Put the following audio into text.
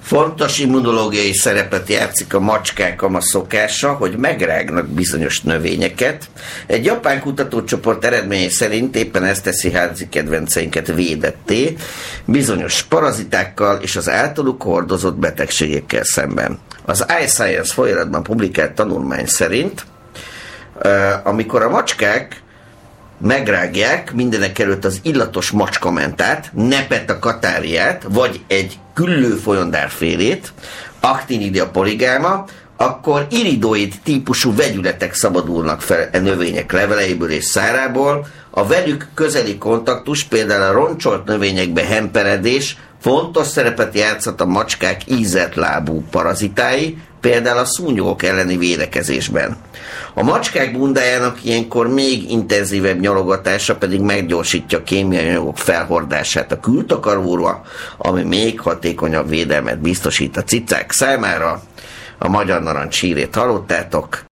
Fontos immunológiai szerepet játszik a macskákon a szokása, hogy megrágnak bizonyos növényeket. Egy japán kutatócsoport eredményei szerint éppen ezt teszi házi kedvenceinket védetté bizonyos parazitákkal és az általuk hordozott betegségekkel szemben. Az iScience folyamatban publikált tanulmány szerint, amikor a macskák megrágják mindenekelőtt az illatos macskamentát, Nepeta catarrhát, vagy egy küllő folyondárfélét, Actinidia polygamma, akkor iridoid típusú vegyületek szabadulnak fel a növények leveleiből és szárából. A velük közeli kontaktus, például a roncsolt növényekbe hemperedés fontos szerepet játszhat a macskák ízelt lábú parazitái, például a szúnyogok elleni védekezésben. A macskák bundájának ilyenkor még intenzívebb nyalogatása pedig meggyorsítja a kémiai anyagok felhordását a kültakaróra, ami még hatékonyabb védelmet biztosít a cicák számára. A magyar narancs hírét hallottátok.